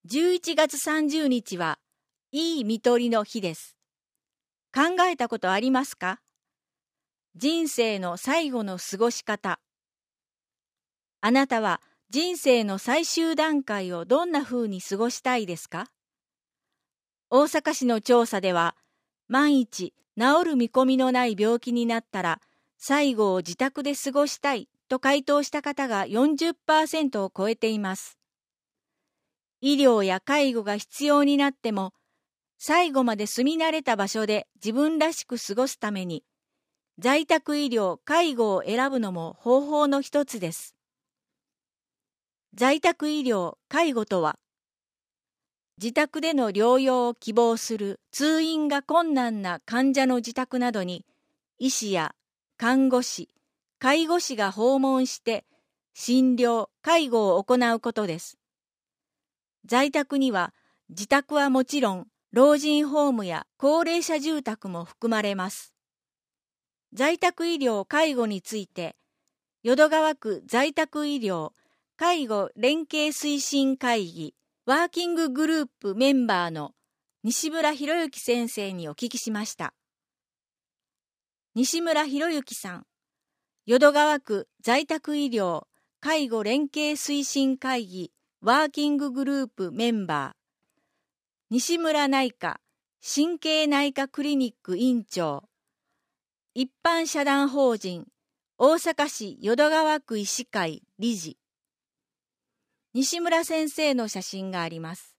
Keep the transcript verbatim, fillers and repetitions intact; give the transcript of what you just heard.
じゅういちがつさんじゅうにちはいい看取りの日です。考えたことありますか？人生の最後の過ごし方。あなたは人生の最終段階をどんなふうに過ごしたいですか？大阪市の調査では、万一治る見込みのない病気になったら、最後を自宅で過ごしたいと回答した方が よんじゅっパーセント を超えています。医療や介護が必要になっても、最後まで住み慣れた場所で自分らしく過ごすために、在宅医療・介護を選ぶのも方法の一つです。在宅医療・介護とは、自宅での療養を希望する通院が困難な患者の自宅などに、医師や看護師、介護士が訪問して診療・介護を行うことです。在宅には、自宅はもちろん、老人ホームや高齢者住宅も含まれます。在宅医療・介護について、淀川区在宅医療・介護連携推進会議ワーキンググループメンバーの西村博之先生にお聞きしました。西村博之さん、淀川区在宅医療・介護連携推進会議ワーキンググループメンバー、西村内科神経内科クリニック院長、一般社団法人大阪市淀川区医師会理事。西村先生の写真があります。